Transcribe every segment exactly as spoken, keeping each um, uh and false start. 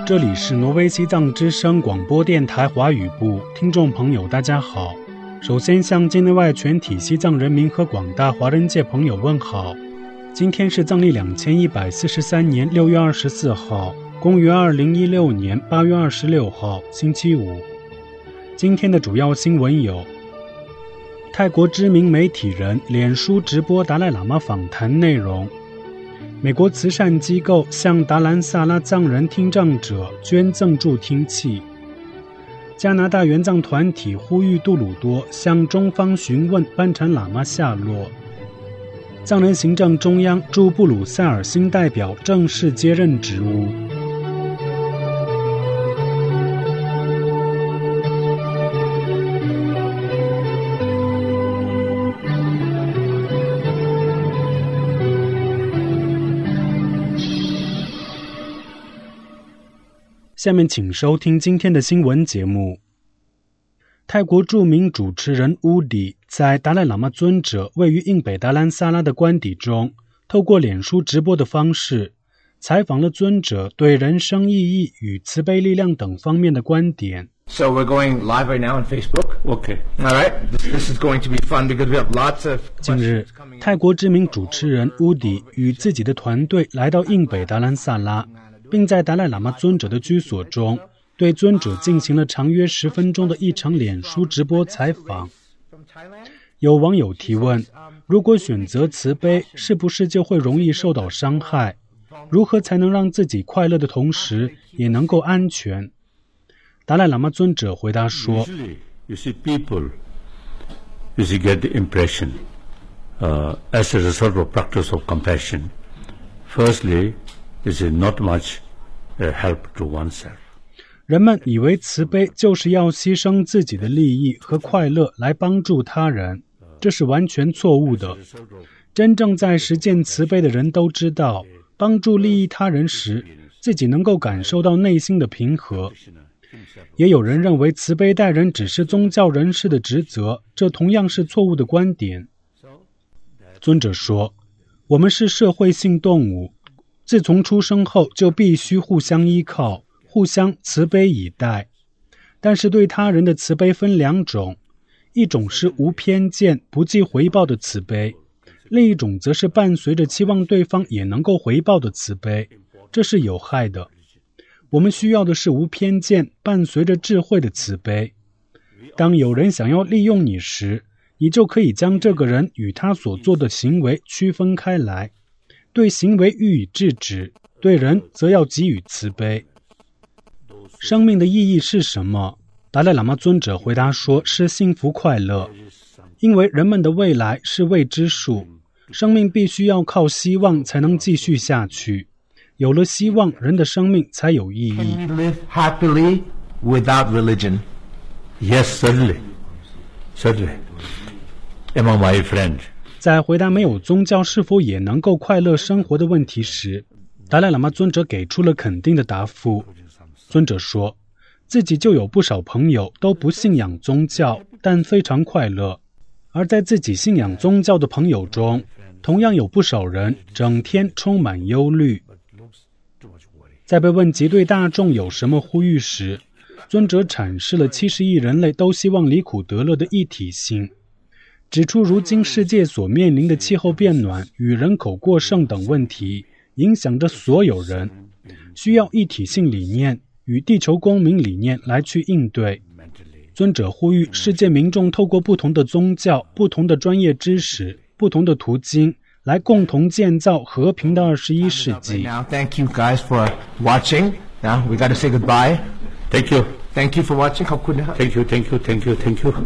这里是挪威西藏之声广播电台华语部，听众朋友大家好。首先向境内外全体西藏人民和广大华人界朋友问好。今天是藏历两千一百四十三年六月二十四号，公元二零一六年八月二十六号，星期五。今天的主要新闻有：泰国知名媒体人脸书直播达赖喇嘛访谈内容；美国慈善机构向达兰萨拉藏人听障者捐赠助听器；加拿大援藏团体呼吁杜鲁多向中方询问班禅喇嘛下落；藏人行政中央驻布鲁塞尔新代表正式接任职务。下面请收听今天的新闻节目。泰国著名主持人乌迪在达赖喇嘛尊者位于印北达兰萨拉的官邸中，透过脸书直播的方式，采访了尊者对人生意义与慈悲力量等方面的观点。 So we're going live right now on Facebook. Okay. All right. This, this is going to be fun because we have lots of 近日，泰国知名主持人乌迪与自己的团队来到印北达兰萨拉，并在达赖喇嘛尊者的居所中，对尊者进行了长约十分钟的一场脸书直播采访。有网友提问：如果选择慈悲，是不是就会容易受到伤害？如何才能让自己快乐的同时，也能够安全？达赖喇嘛尊者回答说 Usually, you see people, you see get the impression, uh, as a result of practice of compassion, firstly, is not much uh, help to oneself. 人们以为慈悲就是要牺牲自己的利益和快乐来帮助他人，这是完全错误的。真正在实践慈悲的人都知道，帮助利益他人时，自己能够感受到内心的平和。也有人认为慈悲待人只是宗教人士的职责，这同样是错误的观点。尊者说，我们是社会性动物，自从出生后就必须互相依靠，互相慈悲以待。但是对他人的慈悲分两种，一种是无偏见不计回报的慈悲，另一种则是伴随着期望对方也能够回报的慈悲，这是有害的。我们需要的是无偏见伴随着智慧的慈悲。当有人想要利用你时，你就可以将这个人与他所做的行为区分开来，对行为予以制止，对人则要给予慈悲。生命的意义是什么？达赖喇嘛尊者回答说，是幸福快乐。因为人们的未来是未知数，生命必须要靠希望才能继续下去。有了希望，人的生命才有意义。 Can we live happily without religion? Yes, certainly. Certainly. Among my friends. 在回答没有宗教是否也能够快乐生活的问题时，达赖喇嘛尊者给出了肯定的答复。尊者说，自己就有不少朋友都不信仰宗教，但非常快乐。而在自己信仰宗教的朋友中，同样有不少人整天充满忧虑。在被问及对大众有什么呼吁时，尊者阐释了七十亿人类都希望离苦得乐的一体性，指出如今世界所面临的气候变暖与人口过剩等问题影响着所有人，需要一体性理念与地球公民理念来去应对。尊者呼吁世界民众透过不同的宗教、不同的专业知识、不同的途径，来共同建造和平的二十一世纪。 Now, thank you guys for watching. Now we got to say goodbye. Thank you. Thank you for watching. Thank you, thank you, thank you, thank you.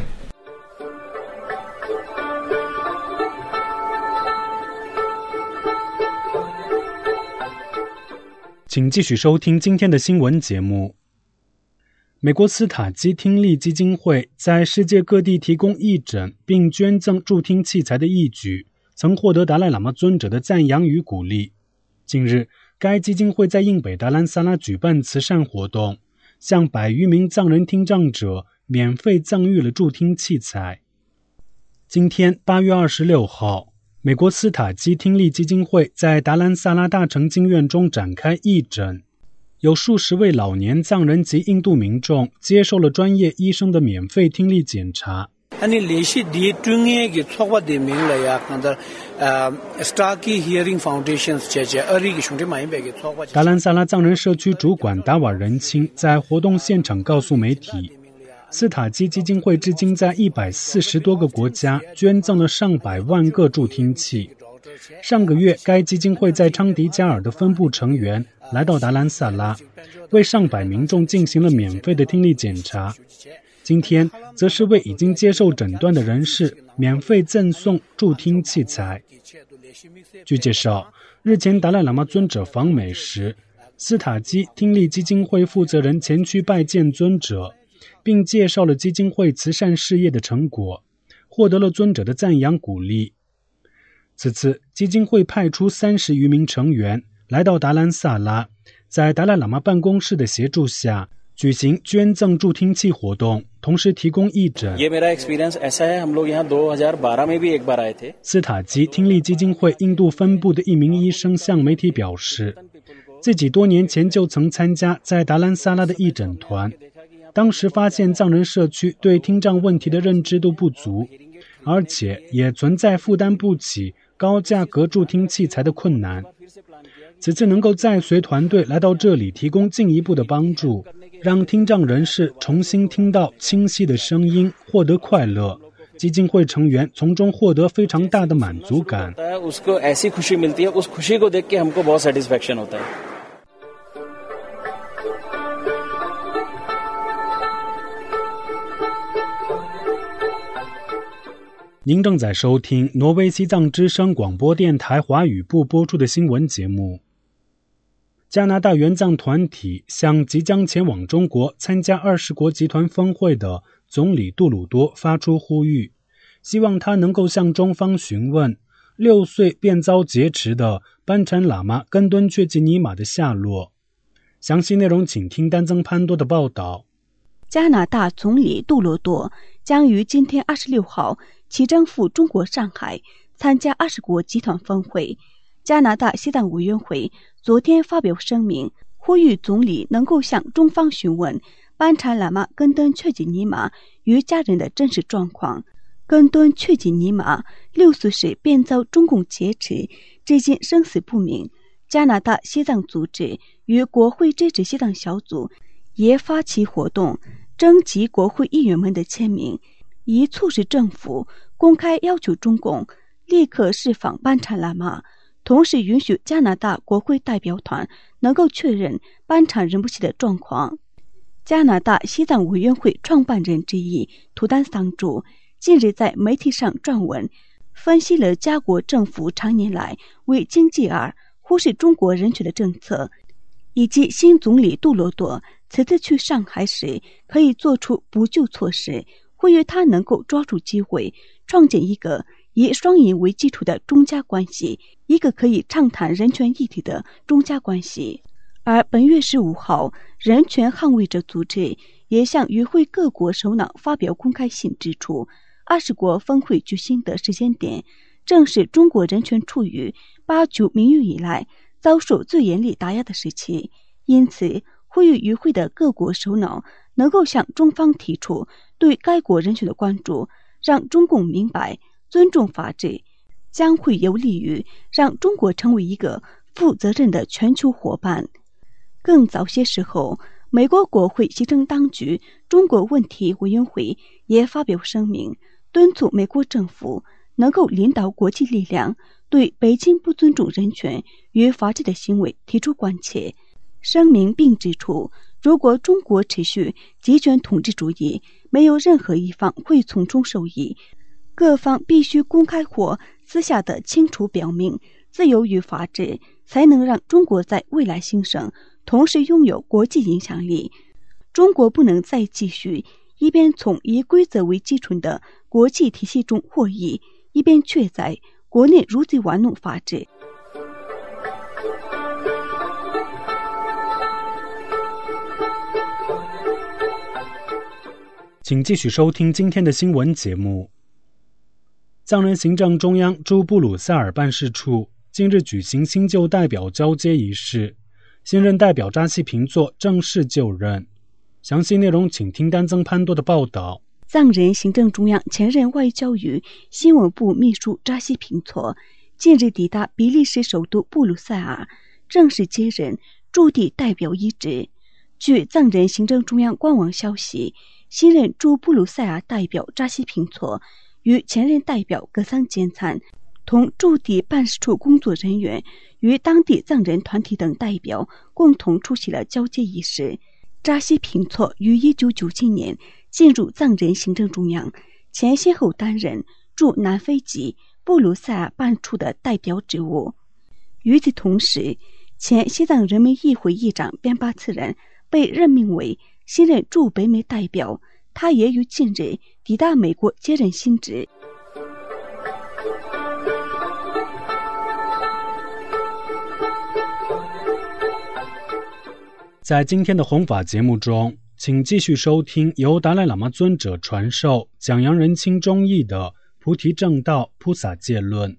请继续收听今天的新闻节目。美国斯塔基听力基金会在世界各地提供义诊并捐赠助听器材的义举，曾获得达赖喇嘛尊者的赞扬与鼓励。近日，该基金会在印北达兰萨拉举办慈善活动，向百余名藏人听障者免费赠予了助听器材。今天八月二十六号，美国斯塔基听力基金会在达兰萨拉大成经院中展开义诊。 有数十位老年藏人及印度民众接受了专业医生的免费听力检查。 아니 레시 디 중에게 초과되 명라야 간다 스타키 히어링 파운데이션스 제제 어리기 숑데 많이 베게 초과。 达兰萨拉藏人社区主管达瓦仁钦在活动现场告诉媒体，斯塔基基金会至今在一百四十多个国家捐赠了上百万个助听器。上个月，该基金会在昌迪加尔的分部成员来到达兰萨拉，为上百民众进行了免费的听力检查。今天则是为已经接受诊断的人士免费赠送助听器材。据介绍，日前达赖喇嘛尊者访美时，斯塔基听力基金会负责人前去拜见尊者，并介绍了基金会慈善事业的成果，获得了尊者的赞扬鼓励。此次基金会派出三十余名成员来到达兰萨拉，在达赖喇嘛办公室的协助下举行捐赠助听器活动，同时提供义诊。斯塔基听力基金会印度分部的一名医生向媒体表示，自己多年前就曾参加在达兰萨拉的义诊团，当时发现藏人社区对听障问题的认知度不足，而且也存在负担不起高价格助听器材的困难。此次能够再随团队来到这里提供进一步的帮助，让听障人士重新听到清晰的声音，获得快乐，基金会成员从中获得非常大的满足感。您正在收听挪威西藏之声广播电台华语部播出的新闻节目。加拿大援藏团体向即将前往中国参加二十国集团峰会的总理杜鲁多发出呼吁，希望他能够向中方询问六岁便遭劫持的班禅喇嘛根敦却吉尼玛的下落。详细内容请听丹增潘多的报道。 加拿大总理杜鲁多将于今天二十六号启程赴中国上海参加二十国集团峰会。加拿大西藏委员会昨天发表声明，呼吁总理能够向中方询问班禅喇嘛根敦却吉尼玛与家人的真实状况。根敦却吉尼玛六岁时便遭中共劫持，至今生死不明。加拿大西藏组织与国会支持西藏小组也发起活动，征集国会议员们的签名，以促使政府公开要求中共立刻释放班禅喇嘛，同时允许加拿大国会代表团能够确认班禅仁波切的状况。加拿大西藏委员会创办人之一图丹桑珠近日在媒体上撰文，分析了加国政府常年来为经济而忽视中国人权的政策，以及新总理杜鲁多此次去上海时可以做出补救措施，呼吁他能够抓住机会，创建一个以双赢为基础的中加关系，一个可以畅谈人权议题的中加关系。而本月十五号，人权捍卫者组织也向与会各国首脑发表公开信，指出二十国峰会举行的时间点正是中国人权处于八九民运以来遭受最严厉打压的时期，因此呼吁与会的各国首脑能够向中方提出对该国人权的关注，让中共明白尊重法治将会有利于让中国成为一个负责任的全球伙伴。更早些时候，美国国会行政当局中国问题委员会也发表声明，敦促美国政府能够领导国际力量对北京不尊重人权与法治的行为提出关切。声明并指出，如果中国持续极权统治主义，没有任何一方会从中受益，各方必须公开或私下的清楚表明，自由与法治才能让中国在未来兴盛，同时拥有国际影响力。中国不能再继续一边从以规则为基础的国际体系中获益，一边却在国内如此玩弄法治。 请继续收听今天的新闻节目。藏人行政中央驻布鲁塞尔办事处近日举行新旧代表交接仪式， 新任代表扎西平措正式就任。详细内容请听丹增潘多的报道。 藏人行政中央前任外交与新闻部秘书扎西平措近日抵达比利时首都布鲁塞尔，正式接任驻地代表一职。据藏人行政中央官网消息，新任驻布鲁塞尔代表扎西平措与前任代表格桑坚灿同驻地办事处工作人员与当地藏人团体等代表共同出席了交接仪式。扎西平措于一九九七年进入藏人行政中央，前先后担任驻南非及布鲁塞尔办处的代表职务。与此同时，前西藏人民议会议长边巴次仁被任命为新任驻北美代表，他也于近日抵达美国接任新职。 在今天的弘法节目中，请继续收听由达赖喇嘛尊者传授讲扬人亲中义的菩提正道菩萨戒论。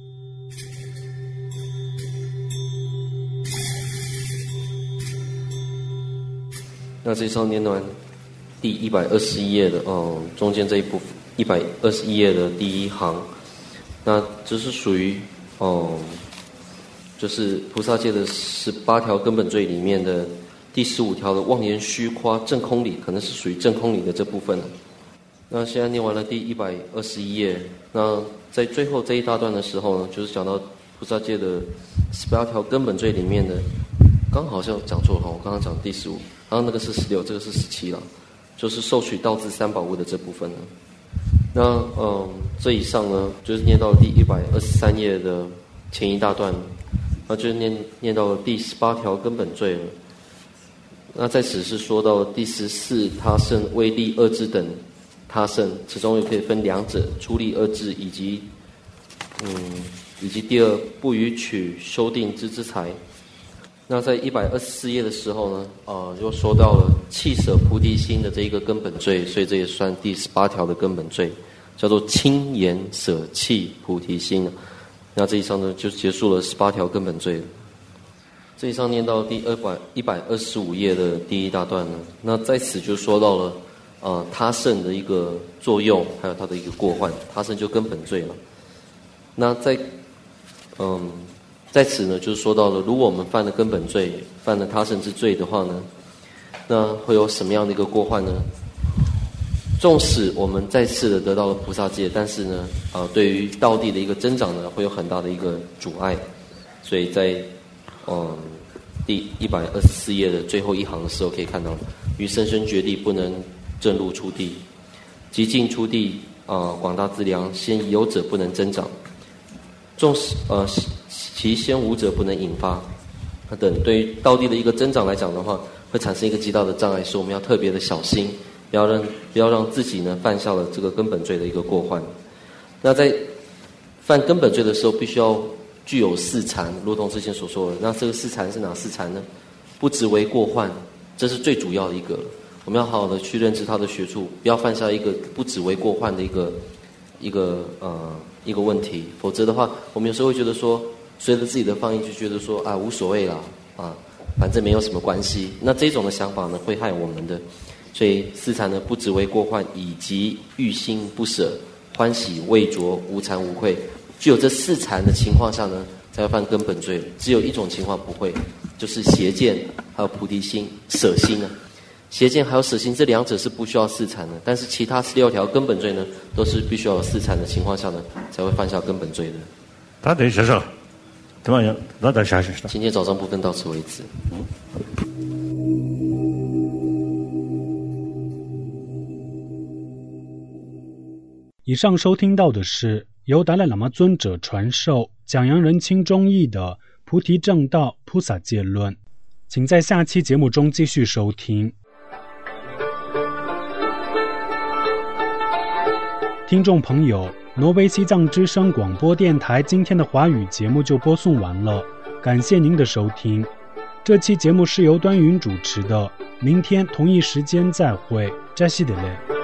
那这上念完第一百二十一页的，哦，中间这一部分一百二十一页的第一行，那这是属于哦，就是菩萨戒的十八条根本罪里面的第十五条的妄言虚夸正空理，可能是属于正空理的这部分了。那现在念完了第一百二十一页，那在最后这一大段的时候呢，就是讲到菩萨戒的十八条根本罪里面的，刚好像讲错了，我刚刚讲第十五，然后那个是十六，这个是十七了，就是受取道次三宝物的这部分了。那嗯，这以上呢，就是念到第一百二十三页的前一大段，那就是念念到了第十八条根本罪了。那在此是说到第十四他胜威力二智等他胜，其中又可以分两者，出力二智以及嗯以及第二不予取修订之之财。那在一百二十四页的时候呢，呃，又说到了弃舍菩提心的这一个根本罪，所以这也算第十八条的根本罪，叫做轻言舍弃菩提心。那这以上呢就结束了十八条根本罪了。这以上念到第二百一百二十五页的第一大段呢，那在此就说到了呃他胜的一个作用，还有它的一个过患，他胜就根本罪了。那在嗯在此呢，就是说到了，如果我们犯了根本罪，犯了他胜之罪的话呢，那会有什么样的一个过患呢？纵使我们再次的得到了菩萨戒，但是呢，啊、呃，对于道地的一个增长呢，会有很大的一个阻碍。所以在嗯第一百二十四页的最后一行的时候，可以看到，于生生觉地不能正入出地，极尽出地啊、呃、广大资粮，先有者不能增长，纵使呃其先无者不能引发，等对于道地的一个增长来讲的话，会产生一个极大的障碍，所以我们要特别的小心，不要让不要让自己呢犯下了这个根本罪的一个过患。那在犯根本罪的时候，必须要具有四禅，如同之前所说的。那这个四禅是哪四禅呢？不执为过患，这是最主要的一个。我们要好好的去认知它的学处，不要犯下一个不执为过患的一个一个呃一个问题。否则的话，我们有时候会觉得说，随着自己的放逸，就觉得说啊无所谓啦，啊反正没有什么关系。那这种的想法呢，会害我们的。所以四禅呢，不执为过患，以及欲心不舍，欢喜未着，无惭无愧。具有这四禅的情况下呢，才会犯根本罪。只有一种情况不会，就是邪见还有菩提心、舍心呢。邪见还有舍心这两者是不需要四禅的，但是其他十六条根本罪呢，都是必须要有四禅的情况下呢，才会犯下根本罪的。 他得学生，怎么样？那得下去。 今天早上部分到此为止。 以上收听到的是由达赖喇嘛尊者传授讲扬人亲中义的菩提正道菩萨戒论，请在下期节目中继续收听。听众朋友，挪威西藏之声广播电台今天的华语节目就播送完了，感谢您的收听。这期节目是由端云主持的，明天同一时间再会，扎西德勒。